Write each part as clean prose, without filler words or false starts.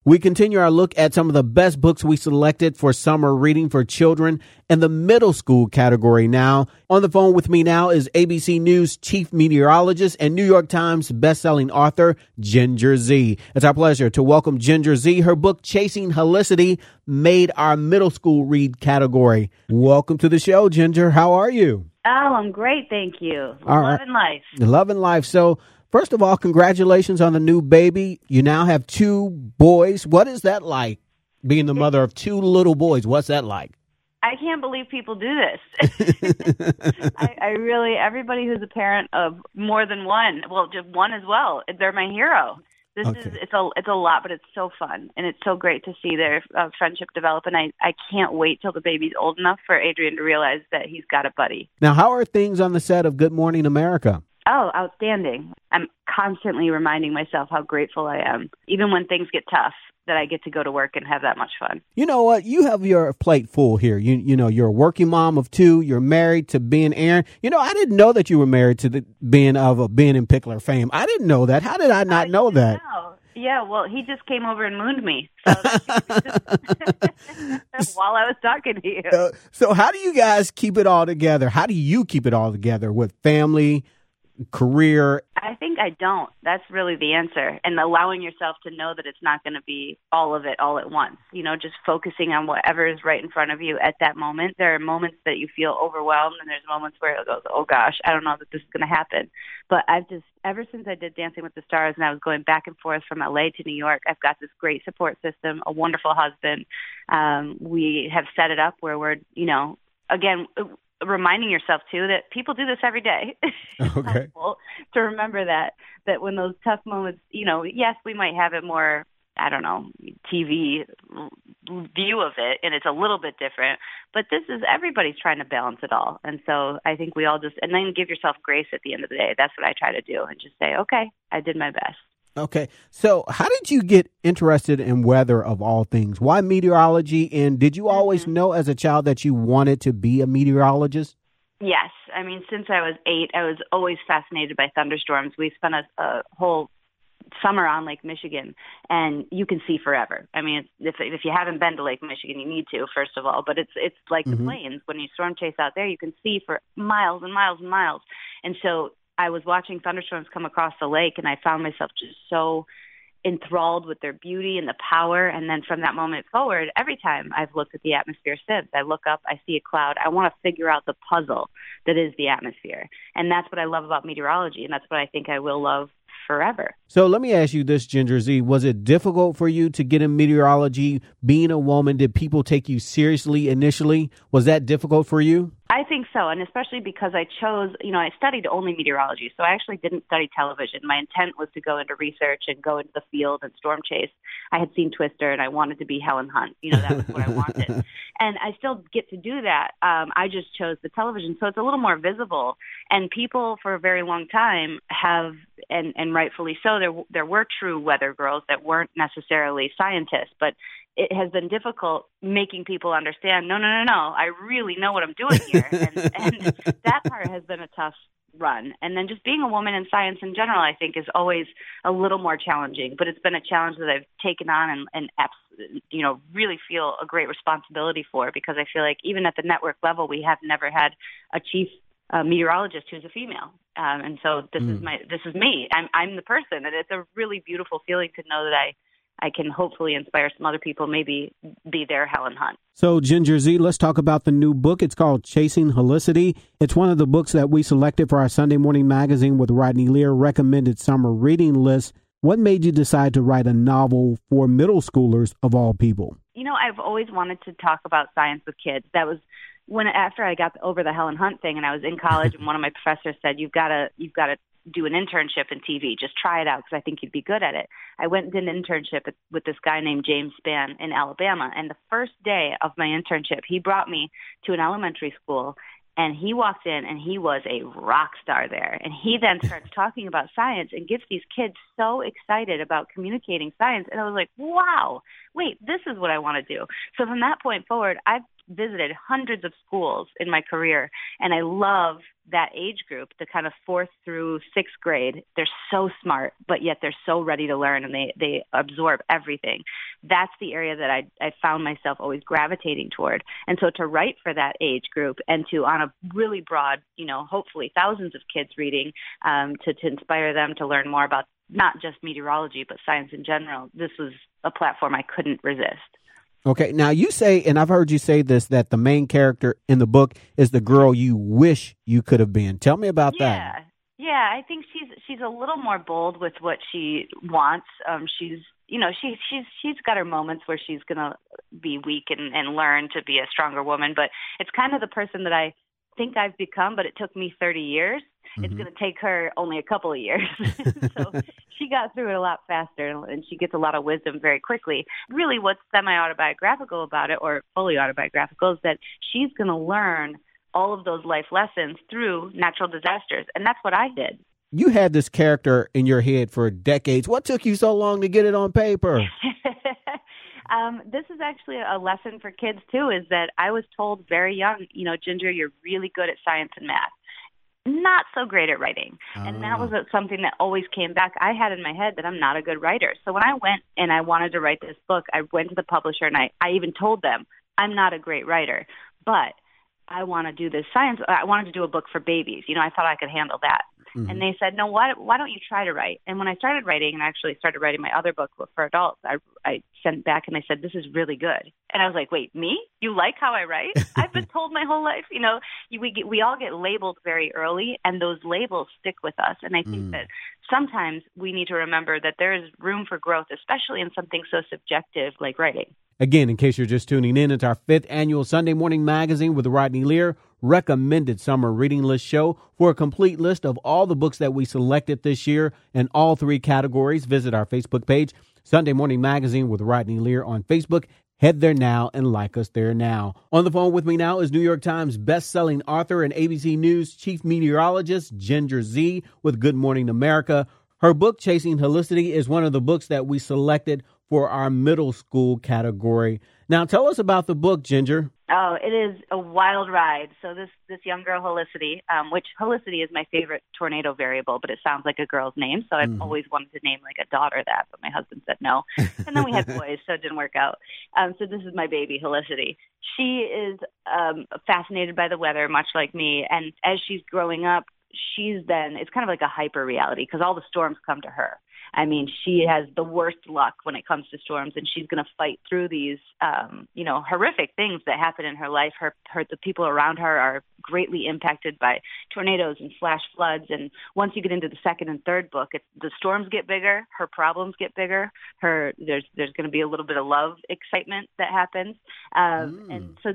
We continue our look at some of the best books we selected for summer reading for children in the middle school category now. On the phone with me now is ABC News chief meteorologist and New York Times bestselling author Ginger Zee. It's our pleasure to welcome Ginger Zee. Her book, Chasing Helicity, made our middle school read category. Welcome to the show, Ginger. How are you? Oh, I'm great, thank you. Loving life. Loving life. So, first of all, congratulations on the new baby. You now have 2 boys. What is that like, being the mother of 2 little boys? What's that like? I can't believe people do this. I really, everybody who's a parent of more than one, well, just one as well, they're my hero. It's a lot, but it's so fun, and it's so great to see their friendship develop, and I can't wait till the baby's old enough for Adrian to realize that he's got a buddy. Now, how are things on the set of Good Morning America? Oh, outstanding. I'm constantly reminding myself how grateful I am, even when things get tough, that I get to go to work and have that much fun. You know what? You have your plate full here. You know, you're a working mom of 2. You're married to Ben Aaron. You know, I didn't know that you were married to the Ben of Ben and Pickler fame. I didn't know that. How did I not know that? Yeah, well, he just came over and mooned me so while I was talking to you. So how do you guys keep it all together? How do you keep it all together with family, career? I think I don't. That's really the answer. And allowing yourself to know that it's not going to be all of it all at once. You know, just focusing on whatever is right in front of you at that moment. There are moments that you feel overwhelmed, and there's moments where it goes, oh gosh, I don't know that this is going to happen. But I've just, ever since I did Dancing with the Stars and I was going back and forth from LA to New York, I've got this great support system, a wonderful husband. We have set it up where we're, you know, again, reminding yourself, too, that people do this every day. Okay. To remember that when those tough moments, you know, yes, we might have a more, I don't know, TV view of it, and it's a little bit different, but everybody's trying to balance it all. And so I think we all just, and then give yourself grace at the end of the day. That's what I try to do, and just say, okay, I did my best. Okay. So how did you get interested in weather of all things? Why meteorology? And did you always know as a child that you wanted to be a meteorologist? Yes. I mean, since I was 8, I was always fascinated by thunderstorms. We spent a whole summer on Lake Michigan, and you can see forever. I mean, if you haven't been to Lake Michigan, you need to, first of all. But it's like the plains. When you storm chase out there, you can see for miles and miles and miles. And so I was watching thunderstorms come across the lake, and I found myself just so enthralled with their beauty and the power. And then from that moment forward, every time I've looked at the atmosphere since, I look up, I see a cloud. I want to figure out the puzzle that is the atmosphere. And that's what I love about meteorology, and that's what I think I will love forever. So let me ask you this, Ginger Zee. Was it difficult for you to get in meteorology? Being a woman, did people take you seriously initially? Was that difficult for you? I think so, and especially because I chose, you know, I studied only meteorology, so I actually didn't study television. My intent was to go into research and go into the field and storm chase. I had seen Twister, and I wanted to be Helen Hunt. You know, that was what I wanted. And I still get to do that. I just chose the television, so it's a little more visible. And people for a very long time have, and rightfully so, there were true weather girls that weren't necessarily scientists, but it has been difficult making people understand, no, I really know what I'm doing here. And that part has been a tough run. And then just being a woman in science in general, I think, is always a little more challenging. But it's been a challenge that I've taken on and you know, really feel a great responsibility for, because I feel like even at the network level, we have never had a chief meteorologist who's a female. And so this is me. I'm the person. And it's a really beautiful feeling to know that I can hopefully inspire some other people, maybe be their Helen Hunt. So, Ginger Zee, let's talk about the new book. It's called Chasing Helicity. It's one of the books that we selected for our Sunday Morning Magazine with Rodney Lear recommended summer reading list. What made you decide to write a novel for middle schoolers of all people? You know, I've always wanted to talk about science with kids. That was after I got over the Helen Hunt thing, and I was in college, and one of my professors said, you've got to do an internship in TV. Just try it out, because I think you'd be good at it. I went and did an internship with this guy named James Spann in Alabama. And the first day of my internship, he brought me to an elementary school, and he walked in, and he was a rock star there. And he then starts talking about science and gets these kids so excited about communicating science. And I was like, wow, wait, this is what I want to do. So from that point forward, I've visited hundreds of schools in my career, and I love that age group, the kind of 4th through 6th grade. They're so smart, but yet they're so ready to learn, and they absorb everything. That's the area that I found myself always gravitating toward. And so to write for that age group and to, on a really broad, hopefully thousands of kids reading, to inspire them to learn more about not just meteorology, but science in general, this was a platform I couldn't resist. Okay, now you say, and I've heard you say this, that the main character in the book is the girl you wish you could have been. Tell me about that. Yeah, I think she's a little more bold with what she wants. She's got her moments where she's gonna be weak and learn to be a stronger woman, but it's kind of the person that I think I've become, but it took me 30 years. Mm-hmm. It's going to take her only a couple of years. So she got through it a lot faster, and she gets a lot of wisdom very quickly. Really what's semi-autobiographical about it, or fully autobiographical, is that she's going to learn all of those life lessons through natural disasters, and that's what I did. You had this character in your head for decades. What took you so long to get it on paper? This is actually a lesson for kids, too, is that I was told very young, Ginger, you're really good at science and math. Not so great at writing. And that was something that always came back. I had in my head that I'm not a good writer. So when I went and I wanted to write this book, I went to the publisher and I even told them, I'm not a great writer, but I want to do this science. I wanted to do a book for babies. I thought I could handle that. Mm-hmm. And they said, no, why don't you try to write? And when I started writing and actually started writing my other book for adults, I sent back and they said, this is really good. And I was like, wait, me? You like how I write? I've been told my whole life, we all get labeled very early, and those labels stick with us. And I think that sometimes we need to remember that there is room for growth, especially in something so subjective like writing. Again, in case you're just tuning in, it's our 5th annual Sunday Morning Magazine with Rodney Lear recommended summer reading list show. For a complete list of all the books that we selected this year in all 3 categories, visit our Facebook page, Sunday Morning Magazine with Rodney Lear on Facebook. Head there now and like us there now. On the phone with me now is New York Times best-selling author and ABC News chief meteorologist Ginger Zee with Good Morning America. Her book, Chasing Helicity, is one of the books that we selected for our middle school category. Now, tell us about the book, Ginger. Oh, it is a wild ride. So this young girl, Helicity, which Helicity is my favorite tornado variable, but it sounds like a girl's name. So I've always wanted to name like a daughter that, but my husband said no. And then we had boys, so it didn't work out. So this is my baby, Helicity. She is fascinated by the weather, much like me. And as she's growing up, it's kind of like a hyper reality because all the storms come to her. I mean, she has the worst luck when it comes to storms, and she's going to fight through these, horrific things that happen in her life. The people around her are greatly impacted by tornadoes and flash floods. And once you get into the 2nd and 3rd book, the storms get bigger, her problems get bigger. There's going to be a little bit of love excitement that happens, and so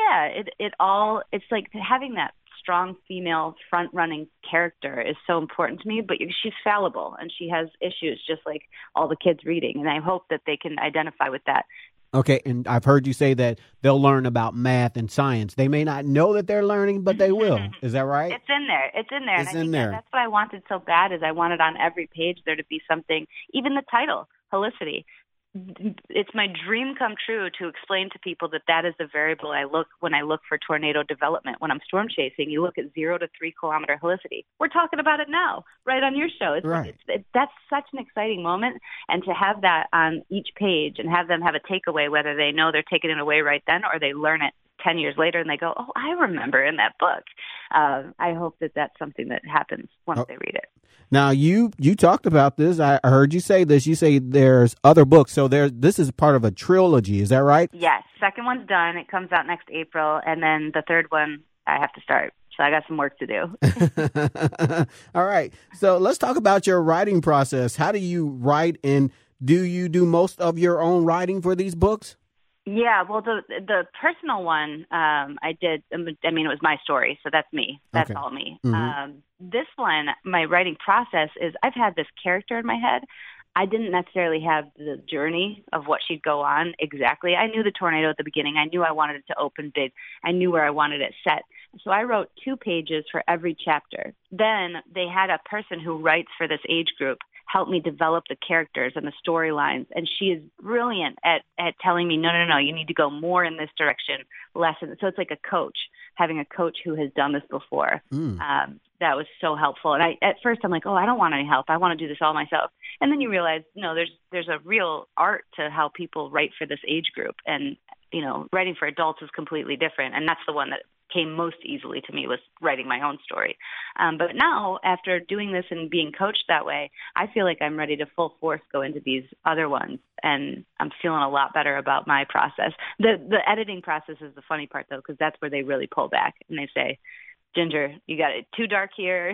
it's like having that strong female front-running character is so important to me, but she's fallible and she has issues just like all the kids reading, and I hope that they can identify with that. Okay, and I've heard you say that they'll learn about math and science. They may not know that they're learning, but they will. Is that right? It's in there. And I think that's what I wanted so bad is I wanted on every page there to be something, even the title, Helicity. It's my dream come true to explain to people that is the variable when I look for tornado development. When I'm storm chasing, you look at 0 to 3 kilometer helicity. We're talking about it now, right on your show. That's such an exciting moment, and to have that on each page and have them have a takeaway, whether they know they're taking it away right then or they learn it 10 years later and they go, oh, I remember in that book. I hope that that's something that happens once they read it. Now, you talked about this. I heard you say this. You say there's other books. So this is part of a trilogy. Is that right? Yes. Second one's done. It comes out next April. And then the third one, I have to start. So I got some work to do. All right. So let's talk about your writing process. How do you write, and do you do most of your own writing for these books? Yeah, well, the personal one I did, it was my story, so that's me. That's all me. Mm-hmm. This one, my writing process is I've had this character in my head. I didn't necessarily have the journey of what she'd go on exactly. I knew the tornado at the beginning. I knew I wanted it to open big. I knew where I wanted it set. So I wrote 2 pages for every chapter. Then they had a person who writes for this age group help me develop the characters and the storylines. And she is brilliant at telling me, no, you need to go more in this direction, less in. So it's like a coach, having a coach who has done this before. That was so helpful. And at first I'm like, I don't want any help. I want to do this all myself. And then you realize, no, there's a real art to how people write for this age group. And, writing for adults is completely different. And that's the one that came most easily to me, was writing my own story. But now, after doing this and being coached that way, I feel like I'm ready to full force go into these other ones. And I'm feeling a lot better about my process. The editing process is the funny part, though, because that's where they really pull back and they say, Ginger, you got it too dark here.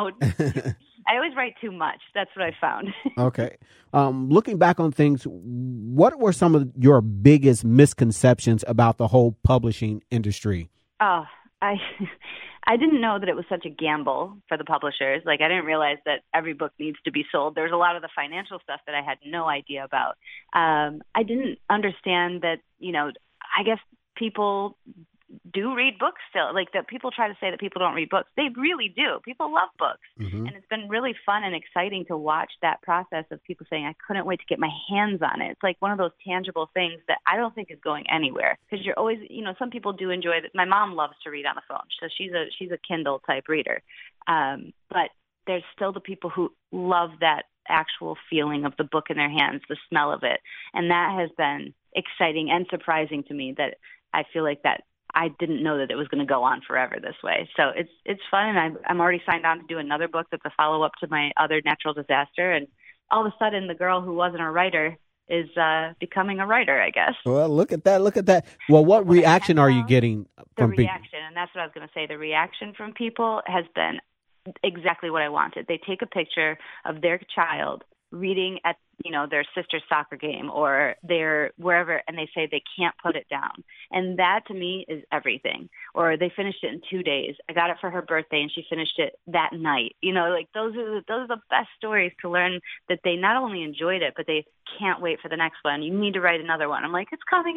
I always write too much. That's what I found. Okay. Looking back on things, what were some of your biggest misconceptions about the whole publishing industry? Oh, I didn't know that it was such a gamble for the publishers. Like, I didn't realize that every book needs to be sold. There's a lot of the financial stuff that I had no idea about. I didn't understand that, I guess people do read books still. Like, that people try to say that people don't read books. They really do. People love books. Mm-hmm. And it's been really fun and exciting to watch that process of people saying, I couldn't wait to get my hands on it. It's like one of those tangible things that I don't think is going anywhere. Because you're always, some people do enjoy it. My mom loves to read on the phone. So she's a Kindle type reader. But there's still the people who love that actual feeling of the book in their hands, the smell of it. And that has been exciting and surprising to me, that I feel like that I didn't know that it was going to go on forever this way. So it's fun, and I'm already signed on to do another book that's a follow-up to my other natural disaster. And all of a sudden, the girl who wasn't a writer is becoming a writer, I guess. Well, look at that. Well, what reaction are you getting from people? The reaction, and that's what I was going to say. The reaction from people has been exactly what I wanted. They take a picture of their child reading at their sister's soccer game or their wherever, and they say they can't put it down. And that to me is everything. Or they finished it in 2 days. I got it for her birthday and she finished it that night. Like those are the best stories to learn that they not only enjoyed it, but they can't wait for the next one. You need to write another one. I'm like, it's coming.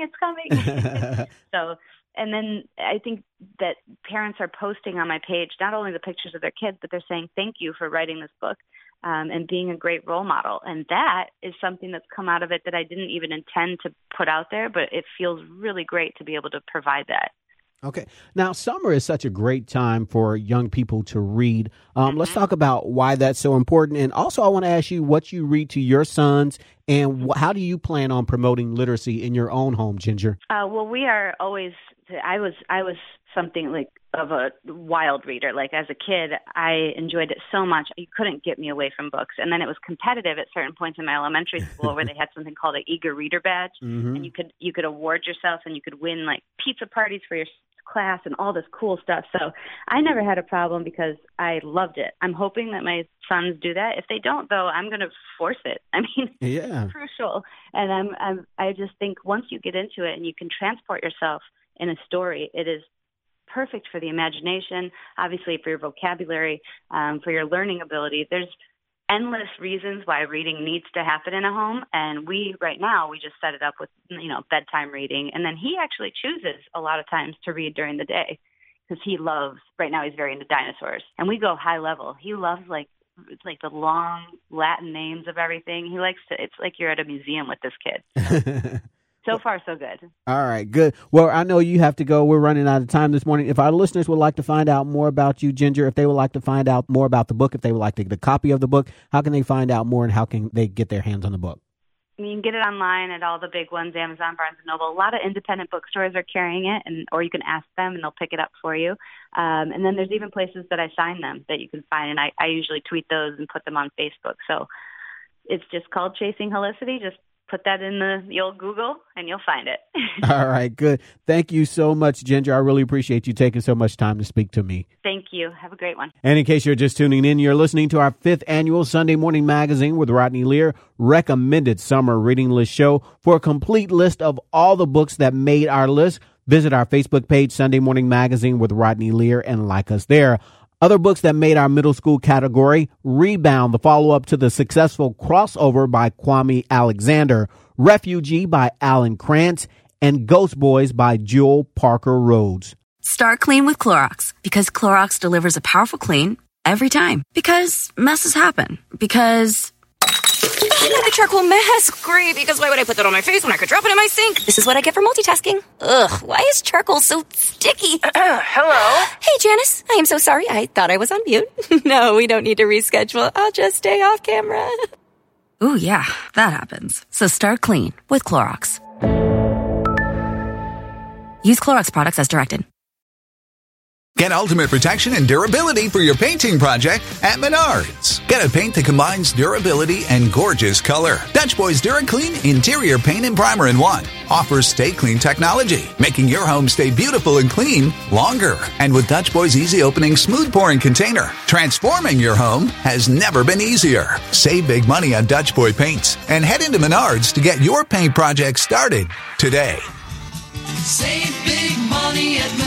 So, and then I think that parents are posting on my page not only the pictures of their kids, but they're saying, thank you for writing this book. And being a great role model. And that is something that's come out of it that I didn't even intend to put out there, but it feels really great to be able to provide that. Okay. Now, summer is such a great time for young people to read. Let's talk about why that's so important. And also, I want to ask you what you read to your sons and how do you plan on promoting literacy in your own home, Ginger? Well, we are always, I was something like of a wild reader. Like as a kid, I enjoyed it so much. You couldn't get me away from books. And then it was competitive at certain points in my elementary school where they had something called an eager reader badge. Mm-hmm. And you could award yourself and you could win like pizza parties for your class and all this cool stuff. So I never had a problem because I loved it. I'm hoping that my sons do that. If they don't, though, I'm going to force it. I mean, it's crucial. And I just think once you get into it and you can transport yourself in a story, it is perfect for the imagination, obviously for your vocabulary, for your learning ability. There's endless reasons why reading needs to happen in a home. And right now, we just set it up with, bedtime reading. And then he actually chooses a lot of times to read during the day because right now he's very into dinosaurs. And we go high level. He loves it's like the long Latin names of everything. It's like you're at a museum with this kid. So far, so good. All right, good. Well, I know you have to go. We're running out of time this morning. If our listeners would like to find out more about you, Ginger, if they would like to find out more about the book, if they would like to get a copy of the book, how can they find out more and how can they get their hands on the book? You can get it online at all the big ones, Amazon, Barnes & Noble. A lot of independent bookstores are carrying it, or you can ask them and they'll pick it up for you. And then there's even places that I sign them that you can find, and I usually tweet those and put them on Facebook. So it's just called Chasing Helicity. Just put that in the old Google and you'll find it. All right, good. Thank you so much, Ginger. I really appreciate you taking so much time to speak to me. Thank you. Have a great one. And in case you're just tuning in, you're listening to our 5th annual Sunday Morning Magazine with Rodney Lear recommended summer reading list show. For a complete list of all the books that made our list, visit our Facebook page, Sunday Morning Magazine with Rodney Lear, and like us there. Other books that made our middle school category: Rebound, the follow-up to the successful Crossover by Kwame Alexander, Refugee by Alan Krantz, and Ghost Boys by Jewel Parker Rhodes. Start clean with Clorox, because Clorox delivers a powerful clean every time. Because messes happen. Because The charcoal mask. Great, because why would I put that on my face when I could drop it in my sink? This is what I get for multitasking. Ugh, why is charcoal so sticky? Hello? Hey, Janice. I am so sorry. I thought I was on mute. No, we don't need to reschedule. I'll just stay off camera. Ooh, yeah, that happens. So start clean with Clorox. Use Clorox products as directed. Get ultimate protection and durability for your painting project at Menards. Get a paint that combines durability and gorgeous color. Dutch Boys DuraClean Interior Paint and Primer in One offers Stay Clean technology, making your home stay beautiful and clean longer. And with Dutch Boys Easy Opening Smooth Pouring Container, transforming your home has never been easier. Save big money on Dutch Boy paints and head into Menards to get your paint project started today. Save big money at Menards.